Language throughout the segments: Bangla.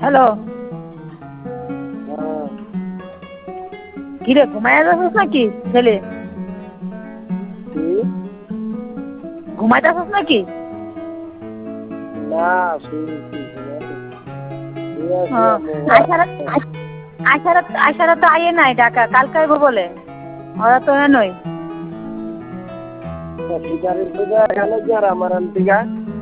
হ্যালো, হ্যাঁ, কিরে ঘুমায় যাচ্ছিস নাকি ছেলে? কি? ঘুমাইতেছিস নাকি? না, শুনছি, শুনানি। শুয়ে আছি হ্যাঁ, মোবাইল। আইসারা তো আইয়ে নাই ঢাকা, কালকে আইবো বলে। ওরা তো নই। শিকারের পূজা গেল কি আর আমার আন্টিকা?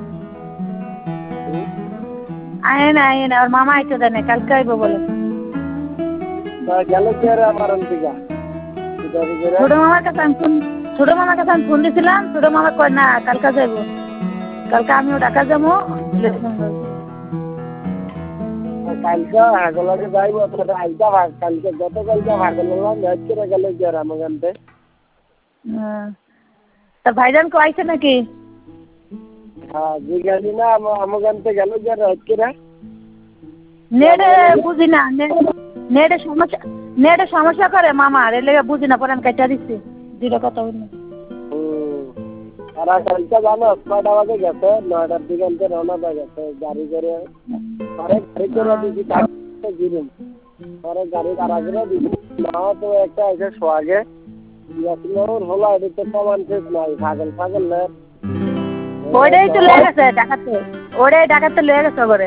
আইয়ে না, ওর মামা আইতে দেয় না, কালকে আইবো বলে। তা গেল কি আর আমার আন্টিকা? শিকারি করে? ছোট মামার কাছে আমি ফোন দিছিলাম, ছোট মামা কয় না কালকে যাইবো। কালকে আমিও ঢাকা যাবো। কালকে হাগলাকে যাইব তোরা আইতা ভাগ কালকে গতকালকে হাগলাম ম্যাচ করে গেল কি আর আমার আন্টি? তা ভাইজান কো আইছে নাকি? হ্যাঁ, জিজ্ঞাসি না আমার আন্টি গেল কি আর রাত করে? নেটে বুঝি না, নেটে সমস্যা করে মামা, এর লেগে বুঝি না, পরে আমি কাটা দিচ্ছি। দুটো কথা বলি। তারা কালকে জানো 6টা বাজে গেছে, 9টার দিকে আনতে রওনা হয়ে গেছে গাড়ি করে। পরে গাড়ি করে দিছি তাকে দিলাম। পরে গাড়ি তারা করে দিছি। নাও তো একটা এসে সোয়াগে ইয়াসিনোর হলো এটা তো প্রমাণ শেষ নাই, পাগল না। ওইটাই তো লেগে গেছে ঢাকাতে, ওইটাই ঢাকাতে লেগে গেছে করে।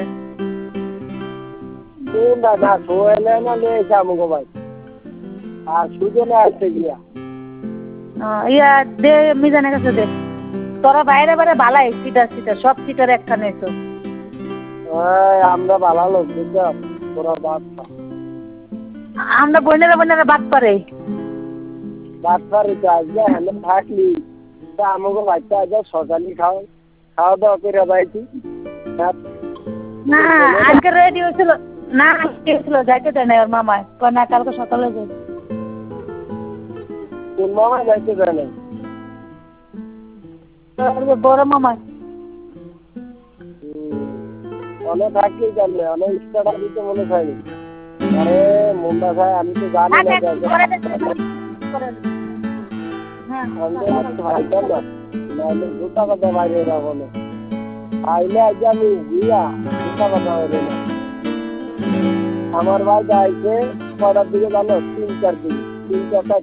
না না সোয়েলে না নিয়ে এসে আমাকে ভাই আর সুজনে আসছে গিয়া ইয়া দে মিজানের কাছে দে। তোরা বাইরে বাইরে বালাই সিটার সব সিটার একখানে এসো। আমরা ভালো লোক বুঝছো, তোরা বাচ্চা আমরা বোনেরা বাদ পারে। বাচ্চার আজকে হ্যাঁ থাকলি তা আমাকে বাচ্চা আজ সকালে খাওয়া দাওয়া করে যাইছি। না আজকে রেডি হয়েছিল, না আজকে হয়েছিল যাইতে দেয় না ওর মামায়, কয় না কালকে সকালে যাই। তোর মামা যাইতে দেয় নাই? বড় মামায়। অনেক থাকলেই জানবে, অনেক ইচ্ছাটা দিতে মনে চাইনি। আরে মুন্ডা ভাই আমি তো জানি না নাহলে দুটা কথা বাইরে যাবো না, আইলে আজ আমি গিয়া দুটা কথা বাইরে না। আমার ভাই যাইছে কটার দিকে জানো? 3-4 দিকে 3-4টা